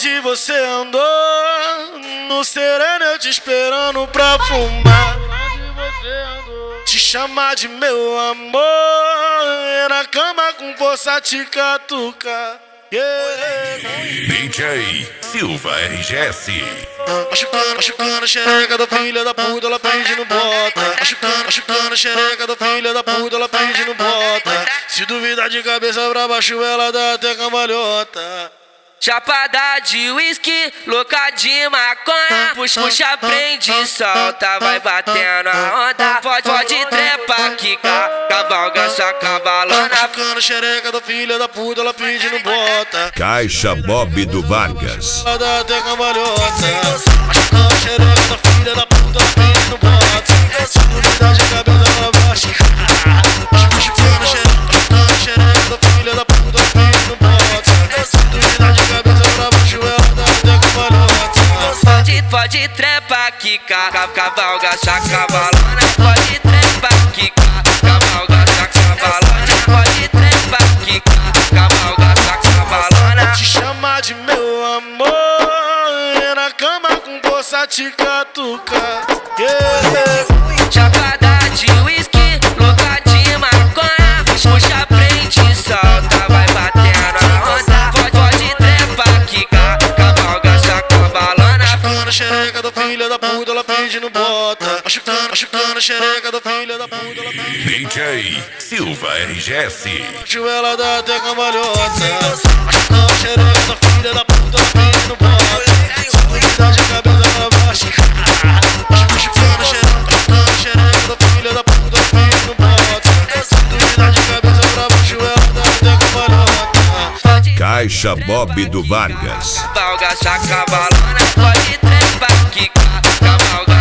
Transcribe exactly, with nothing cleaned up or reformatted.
Onde você andou? No sereno eu te esperando pra fumar. Te chamar de meu amor, e na cama com força te catucar. Yeah. D J Silva R G S. Machucando, machucando a xereca da filha da puta, ela pede no bota. Machucando, machucando a xereca da filha da puta, ela pede no bota. Se duvidar de cabeça pra baixo, ela dá até cambalhota. Chapada de whisky, louca de maconha. Puxa, puxa, prende, solta, vai batendo a onda. Pode, pode trepa, quica, cavalga essa cavalona. Machucando a xereca da filha da puta, ela pede no bota. Caixa Bob do Vargas. Ela dá até cambalhota. Machucando a xereca da filha da puta, ela pede no bota. Se duvidar de cabeça pra baixo. Machucando a xereca da filha da puta, ela pede no bota. Se duvidar de cabeça pra baixo, ela dá até cambalhota. Pode, pode trepa, quica, cavalga essa cavalona. Pode trepa, quica, cavalga essa cavalona. Pode trepa, quica, cavalga essa cavalona. Te chamar de meu amor, e na cama com força te catucar. Yeah. Chapada de whisky, louca de maconha. Puxa, prende, solta, vai batendo a onda. Pode, pode trepa, quica, cavalga essa cavalona. Machucando a xereca da filha da puta, ela pede no bota. Machucando, machucando a xereca da filha da puta, ela pede D J Silva R G S. no ela dá até cambalhota. Machucando a xereca da filha da puta, ela pede no bota. Se duvidar de cabeça pra baixo. Machucando a xereca da filha da puta, ela pede no bota. Se duvidar de cabeça pra baixo, ela dá até cambalhota. Caixa Bob do Vargas. Cavalga essa cavalona. Pode trepa, quica, cavalga